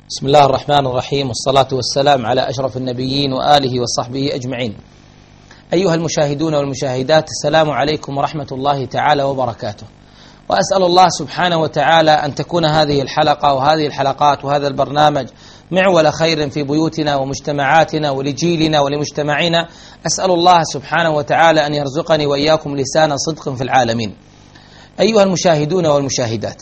بسم الله الرحمن الرحيم، والصلاة والسلام على أشرف النبيين وآله وصحبه أجمعين. أيها المشاهدون والمشاهدات، السلام عليكم ورحمة الله تعالى وبركاته. وأسأل الله سبحانه وتعالى أن تكون هذه الحلقة وهذه الحلقات وهذا البرنامج معول خير في بيوتنا ومجتمعاتنا ولجيلنا ولمجتمعنا. أسأل الله سبحانه وتعالى أن يرزقني وإياكم لسان صدق في العالمين. أيها المشاهدون والمشاهدات،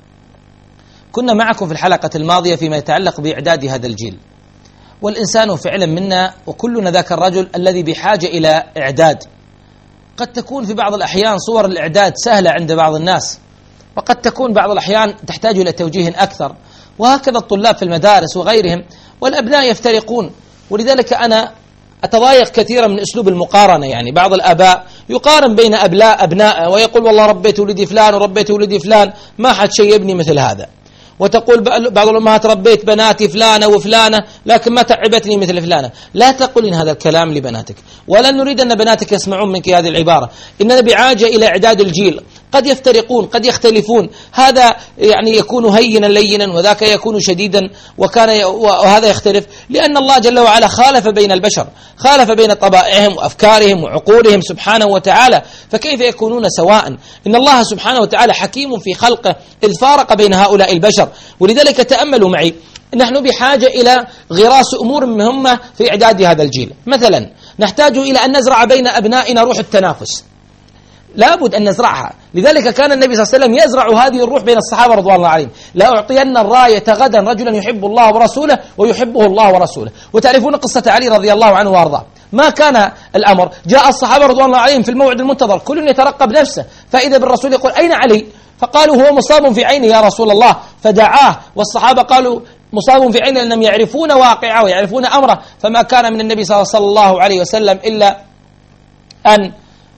كنا معكم في الحلقة الماضية فيما يتعلق بإعداد هذا الجيل، والإنسان فعلا منا وكلنا ذاك الرجل الذي بحاجة إلى إعداد. قد تكون في بعض الأحيان صور الإعداد سهلة عند بعض الناس، وقد تكون بعض الأحيان تحتاج إلى توجيه أكثر، وهكذا الطلاب في المدارس وغيرهم، والأبناء يفترقون. ولذلك أنا أتضايق كثيرا من أسلوب المقارنة. يعني بعض الآباء يقارن بين أبناء ويقول والله ربيت ولدي فلان وربيت ولدي فلان، ما حد شيبني مثل هذا. وتقول بعض الأمهات ربيت بناتي فلانة وفلانة لكن ما تعبتني مثل فلانة. لا تقولين هذا الكلام لبناتك، ولن نريد أن بناتك يسمعون منك هذه العبارة. إننا بحاجة إلى إعداد الجيل. قد يفترقون، قد يختلفون، هذا يعني يكون هينا لينا وذاك يكون شديدا وهذا يختلف، لأن الله جل وعلا خالف بين البشر، خالف بين طبائعهم وأفكارهم وعقولهم سبحانه وتعالى، فكيف يكونون سواء؟ إن الله سبحانه وتعالى حكيم في خلقه إذ فارق بين هؤلاء البشر. ولذلك تأملوا معي، نحن بحاجة إلى غراس أمور مهمة في إعداد هذا الجيل. مثلا نحتاج إلى أن نزرع بين أبنائنا روح التنافس، لابد أن نزرعها. لذلك كان النبي صلى الله عليه وسلم يزرع هذه الروح بين الصحابة رضوان الله عليهم. لا أعطين الراية غدا رجلا يحب الله ورسوله ويحبه الله ورسوله. وتعرفون قصة علي رضي الله عنه وأرضاه. ما كان الأمر، جاء الصحابة رضوان الله عليهم في الموعد المنتظر، كل يترقب نفسه، فإذا بالرسول يقول أين علي؟ فقالوا هو مصاب في عينه يا رسول الله، فدعاه. والصحابة قالوا مصاب في عينه لأنهم يعرفون واقعه ويعرفون أمره. فما كان من النبي صلى الله عليه وسلم إلا أن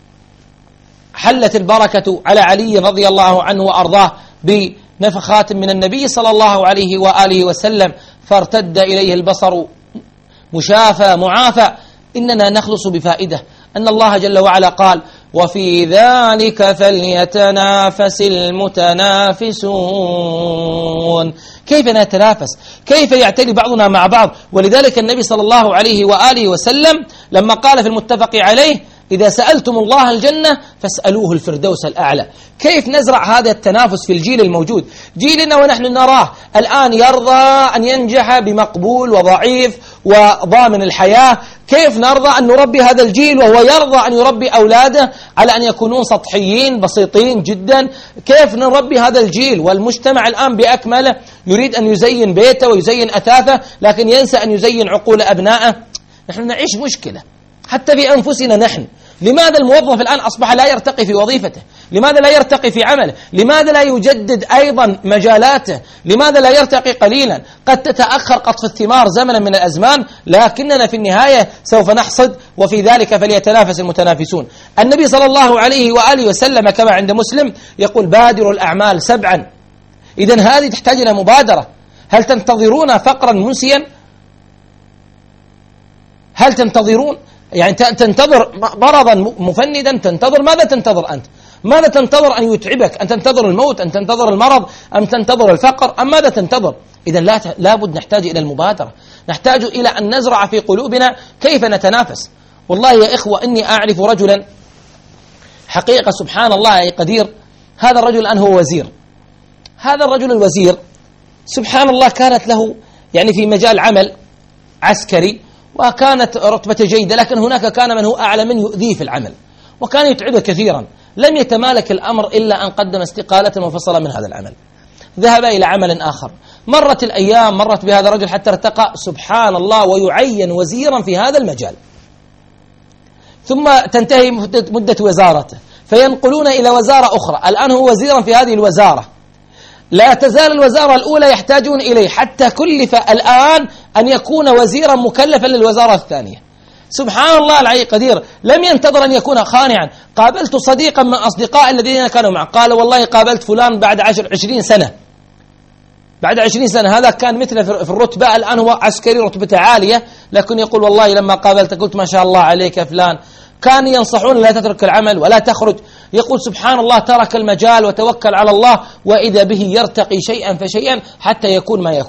حلت البركة على علي رضي الله عنه وأرضاه بنفخات من النبي صلى الله عليه وآله وسلم، فارتد إليه البصر مشافى معافى. إننا نخلص بفائدة أن الله جل وعلا قال وفي ذلك فليتنافس المتنافسون. كيف نتنافس؟ كيف يعتلي بعضنا مع بعض؟ ولذلك النبي صلى الله عليه وآله وسلم لما قال في المتفق عليه إذا سألتم الله الجنة فاسألوه الفردوس الأعلى. كيف نزرع هذا التنافس في الجيل الموجود؟ جيلنا ونحن نراه الآن يرضى أن ينجح بمقبول وضعيف وضامن الحياة. كيف نرضى أن نربي هذا الجيل وهو يرضى أن يربي أولاده على أن يكونون سطحيين بسيطين جدا؟ كيف نربي هذا الجيل والمجتمع الآن بأكمله يريد أن يزين بيته ويزين أثاثه، لكن ينسى أن يزين عقول أبنائه؟ نحن نعيش مشكلة حتى في أنفسنا نحن. لماذا الموظف الآن أصبح لا يرتقي في وظيفته؟ لماذا لا يرتقي في عمله؟ لماذا لا يجدد أيضا مجالاته؟ لماذا لا يرتقي قليلا؟ قد تتأخر قطف الثمار زمنا من الأزمان، لكننا في النهاية سوف نحصد، وفي ذلك فليتنافس المتنافسون. النبي صلى الله عليه وآله وسلم كما عند مسلم يقول بادروا الأعمال 7. إذن هذه تحتاج إلى مبادرة. هل تنتظرون فقرا منسيا؟ هل تنتظرون يعني تنتظر مرضا مفندا؟ تنتظر ماذا؟ تنتظر أنت ماذا تنتظر؟ أن يتعبك؟ أن تنتظر الموت؟ أن تنتظر المرض؟ أم تنتظر الفقر؟ أم ماذا تنتظر؟ إذن لابد نحتاج إلى المبادرة، نحتاج إلى أن نزرع في قلوبنا كيف نتنافس. والله يا إخوة إني أعرف رجلا حقيقة سبحان الله يا قدير، هذا الرجل الآن هو وزير. هذا الرجل الوزير سبحان الله كانت له يعني في مجال عمل عسكري وكانت رتبته جيدة، لكن هناك كان من هو أعلى من يؤذيه في العمل وكان يتعبه كثيرا. لم يتمالك الأمر إلا أن قدم استقالة وفصل من هذا العمل، ذهب إلى عمل آخر. مرت الأيام، مرت بهذا الرجل حتى ارتقى سبحان الله ويعين وزيرا في هذا المجال، ثم تنتهي مدة وزارته فينقلون إلى وزارة أخرى. الآن هو وزيرا في هذه الوزارة، لا تزال الوزارة الأولى يحتاجون إليه حتى كلف الآن أن يكون وزيرا مكلفا للوزارة الثانية. سبحان الله العلي قدير. لم ينتظر أن يكون خانعا. قابلت صديقا من أصدقاء الذين كانوا معه قال والله قابلت فلان بعد 20 سنة، بعد 20 سنة. هذا كان مثله في الرتبة، الآن هو عسكري رتبته عالية، لكن يقول والله لما قابلت قلت ما شاء الله عليك يا فلان. كان ينصحون لا تترك العمل ولا تخرج. يقول سبحان الله ترك المجال وتوكل على الله، وإذا به يرتقي شيئا فشيئا حتى يكون ما يكون.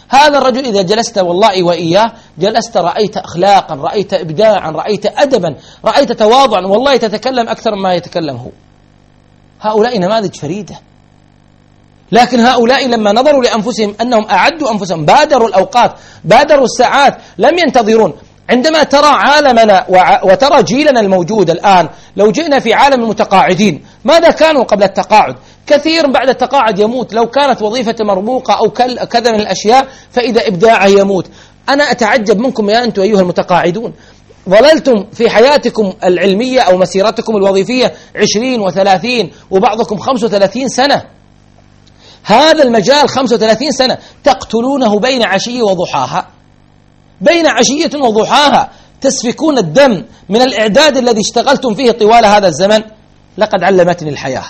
هذا الرجل إذا جلست والله وإياه جلست رأيت أخلاقا، رأيت إبداعا، رأيت أدبا، رأيت تواضعا، والله تتكلم أكثر مما يتكلم هو. هؤلاء نماذج فريدة. لكن هؤلاء لما نظروا لأنفسهم أنهم أعدوا أنفسهم، بادروا الأوقات، بادروا الساعات، لم ينتظرون. عندما ترى عالمنا وترى جيلنا الموجود الآن، لو جئنا في عالم المتقاعدين، ماذا كانوا قبل التقاعد؟ كثير بعد التقاعد يموت، لو كانت وظيفة مرموقة أو كذا من الأشياء فإذا إبداعه يموت. أنا أتعجب منكم يا أنتم أيها المتقاعدون، ظللتم في حياتكم العلمية أو مسيرتكم الوظيفية 20 و30 وبعضكم 35 سنة. هذا المجال 35 سنة تقتلونه بين عشية وضحاها، بين عشية وضحاها تسفكون الدم من الإعداد الذي اشتغلتم فيه طوال هذا الزمن. لقد علمتني الحياة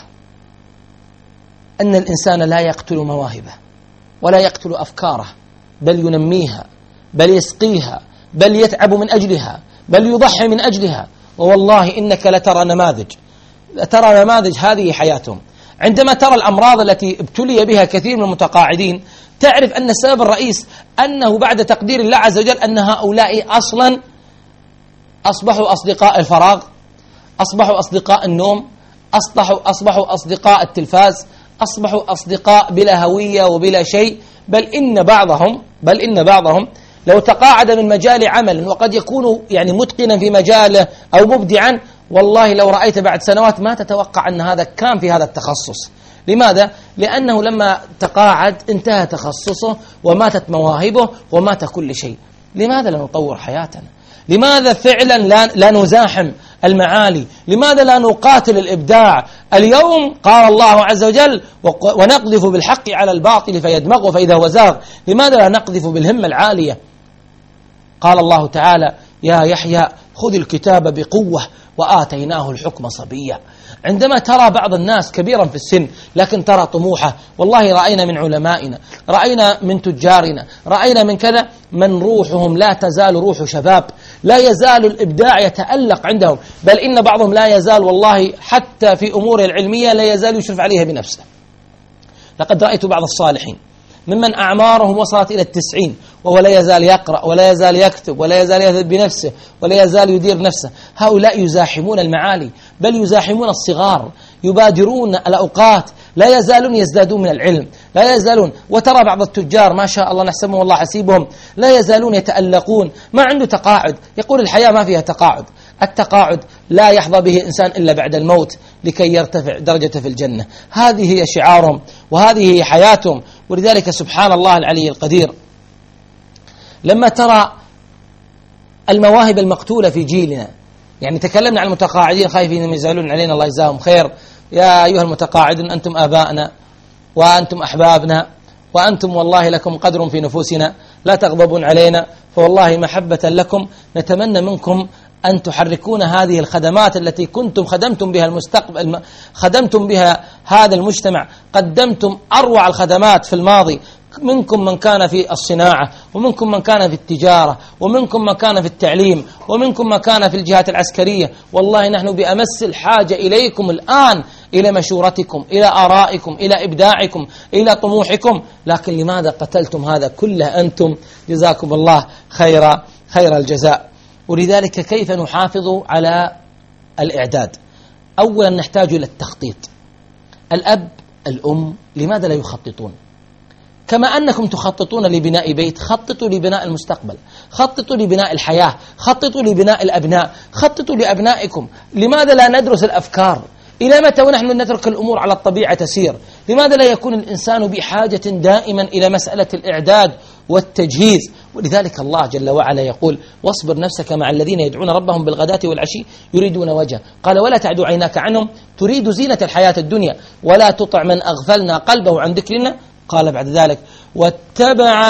أن الإنسان لا يقتل مواهبه ولا يقتل أفكاره، بل ينميها، بل يسقيها، بل يتعب من أجلها، بل يضحي من أجلها. ووالله إنك لترى نماذج هذه حياتهم. عندما ترى الأمراض التي ابتلي بها كثير من المتقاعدين تعرف أن السبب الرئيس أنه بعد تقدير الله عز وجل أن هؤلاء أصلا أصبحوا أصدقاء الفراغ، أصبحوا أصدقاء النوم، أصبحوا أصدقاء التلفاز، أصبحوا أصدقاء بلا هوية وبلا شيء. بل إن بعضهم لو تقاعد من مجال عمل وقد يكون يعني متقنا في مجاله أو مبدعا، والله لو رأيت بعد سنوات ما تتوقع أن هذا كان في هذا التخصص. لماذا؟ لأنه لما تقاعد انتهى تخصصه وماتت مواهبه ومات كل شيء. لماذا لا نطور حياتنا؟ لماذا فعلا لا نزاحم المعالي؟ لماذا لا نقاتل الإبداع؟ اليوم قال الله عز وجل ونقذف بالحق على الباطل فيدمغه فإذا هو زاغ. لماذا لا نقذف بالهمة العالية؟ قال الله تعالى يا يحيى خذ الكتاب بقوة وآتيناه الحكم صبيا. عندما ترى بعض الناس كبيرا في السن لكن ترى طموحه، والله رأينا من علمائنا، رأينا من تجارنا، رأينا من كذا من روحهم لا تزال روح شباب، لا يزال الإبداع يتألق عندهم، بل إن بعضهم لا يزال والله حتى في أموره العلمية لا يزال يشرف عليها بنفسه. لقد رأيت بعض الصالحين ممن أعمارهم وصلت إلى 90 وهو لا يزال يقرأ ولا يزال يكتب ولا يزال يذهب بنفسه ولا يزال يدير نفسه. هؤلاء يزاحمون المعالي، بل يزاحمون الصغار، يبادرون الأوقات، لا يزالون يزدادون من العلم، لا يزالون. وترى بعض التجار ما شاء الله نحسبهم والله حسيبهم لا يزالون يتألقون، ما عنده تقاعد. يقول الحياة ما فيها تقاعد، التقاعد لا يحظى به إنسان إلا بعد الموت لكي يرتفع درجته في الجنة. هذه هي شعارهم وهذه هي حياتهم. ولذلك سبحان الله العلي القدير لما ترى المواهب المقتولة في جيلنا، يعني تكلمنا عن المتقاعدين خايفين أن يزعلون علينا، الله يجزاهم خير. يا أيها المتقاعدون أنتم آبائنا وأنتم أحبابنا وأنتم والله لكم قدر في نفوسنا، لا تغضبون علينا، فوالله محبة لكم نتمنى منكم أن تحركون هذه الخدمات التي كنتم خدمتم بها المستقبل، خدمتم بها هذا المجتمع، قدمتم أروع الخدمات في الماضي. منكم من كان في الصناعة، ومنكم من كان في التجارة، ومنكم من كان في التعليم، ومنكم من كان في الجهات العسكرية. والله نحن بأمس الحاجة إليكم الآن، إلى مشورتكم، إلى آرائكم، إلى إبداعكم، إلى طموحكم. لكن لماذا قتلتم هذا كله أنتم؟ جزاكم الله خير الجزاء. ولذلك كيف نحافظ على الإعداد؟ أولا نحتاج إلى التخطيط. الأب الأم لماذا لا يخططون؟ كما أنكم تخططون لبناء بيت، خططوا لبناء المستقبل، خططوا لبناء الحياة، خططوا لبناء الأبناء، خططوا لأبنائكم. لماذا لا ندرس الأفكار؟ إلى متى ونحن نترك الأمور على الطبيعة تسير؟ لماذا لا يكون الإنسان بحاجة دائما إلى مسألة الإعداد والتجهيز؟ ولذلك الله جل وعلا يقول واصبر نفسك مع الذين يدعون ربهم بالغداة والعشي يريدون وجهه. قال ولا تعد عيناك عنهم تريد زينة الحياة الدنيا ولا تطع من أغفلنا قلبه عن ذكرنا. قال بعد ذلك واتبع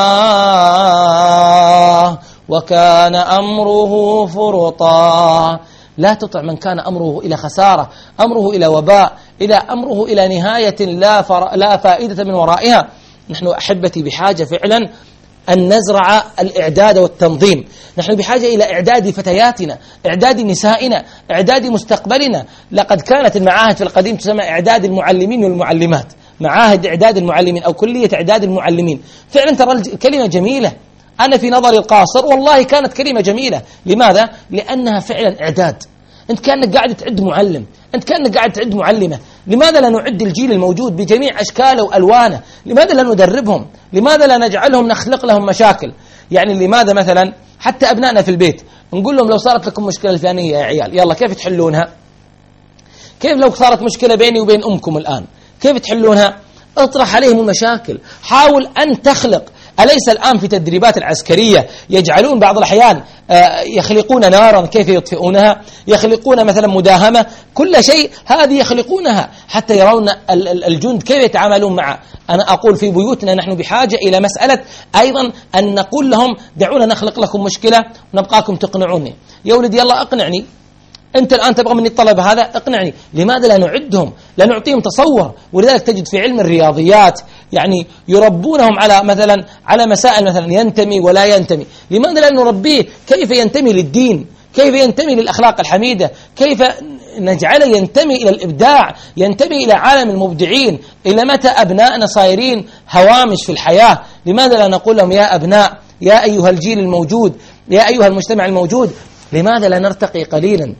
هواه وكان أمره فرطا. لا تطع من كان أمره إلى خسارة، أمره إلى وباء، أمره إلى نهاية لا فائدة من ورائها. نحن أحبتي بحاجة فعلا أن نزرع الإعداد والتنظيم. نحن بحاجة إلى إعداد فتياتنا، إعداد نسائنا، إعداد مستقبلنا. لقد كانت المعاهد في القديم تسمى إعداد المعلمين والمعلمات. معاهد إعداد المعلمين أو كلية إعداد المعلمين. فعلا ترى كلمة جميلة، أنا في نظري القاصر والله كانت كلمة جميلة. لماذا؟ لأنها فعلا إعداد. أنت كأنك قاعد تعد معلم، أنت كأنك قاعد تعد معلمة. لماذا لا نعد الجيل الموجود بجميع أشكاله وألوانه؟ لماذا لا ندربهم؟ لماذا لا نجعلهم نخلق لهم مشاكل؟ يعني لماذا مثلا حتى أبنائنا في البيت نقول لهم لو صارت لكم مشكلة الفلانية يا عيال يلا كيف تحلونها؟ كيف لو صارت مشكلة بيني وبين أمكم الآن كيف تحلونها؟ اطرح عليهم المشاكل، حاول أن تخلق. أليس الآن في تدريبات العسكرية يجعلون بعض الأحيان يخلقون نارا كيف يطفئونها، يخلقون مثلا مداهمة، كل شيء هذه يخلقونها حتى يرون الجند كيف يتعاملون معه. أنا أقول في بيوتنا نحن بحاجة إلى مسألة أيضا أن نقول لهم دعونا نخلق لكم مشكلة ونبقاكم تقنعوني. يا ولدي يلا أقنعني، أنت الآن تبغى مني الطلب هذا اقنعني. لماذا لا نعدهم، لا نعطيهم تصور؟ ولذلك تجد في علم الرياضيات يعني يربونهم على مثلا على مسائل مثلا ينتمي ولا ينتمي. لماذا لا نربيه كيف ينتمي للدين، كيف ينتمي للأخلاق الحميدة، كيف نجعله ينتمي إلى الإبداع، ينتمي إلى عالم المبدعين؟ إلى متى أبنائنا صايرين هوامش في الحياة؟ لماذا لا نقول لهم يا أبناء، يا أيها الجيل الموجود، يا أيها المجتمع الموجود، لماذا لا نرتقي قليلا؟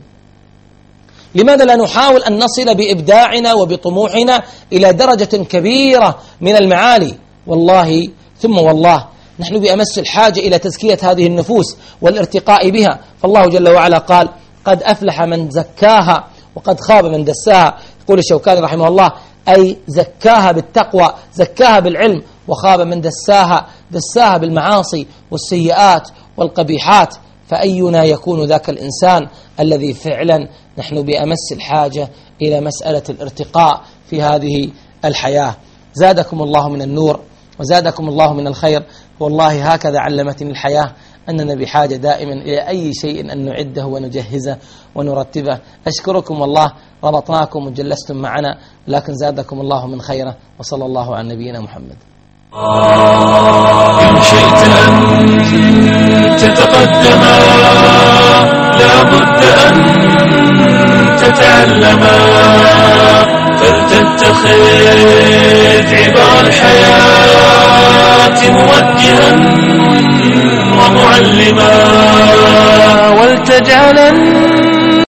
لماذا لا نحاول أن نصل بإبداعنا وبطموحنا إلى درجة كبيرة من المعالي؟ والله ثم والله نحن بأمس الحاجة إلى تزكية هذه النفوس والارتقاء بها. فالله جل وعلا قال قد أفلح من زكاها وقد خاب من دساها. يقول الشوكاني رحمه الله أي زكاها بالتقوى، زكاها بالعلم، وخاب من دساها، دساها بالمعاصي والسيئات والقبيحات. فأينا يكون ذاك الإنسان الذي فعلا نحن بأمس الحاجة إلى مسألة الارتقاء في هذه الحياة. زادكم الله من النور وزادكم الله من الخير. والله هكذا علمتني الحياة أننا بحاجة دائما إلى أي شيء أن نعده ونجهزه ونرتبه. أشكركم والله، ربطناكم وجلستم معنا، لكن زادكم الله من خيره. وصلى الله على نبينا محمد. إن شئت أن تتقدم لابد أن تتعلم فلتتخذ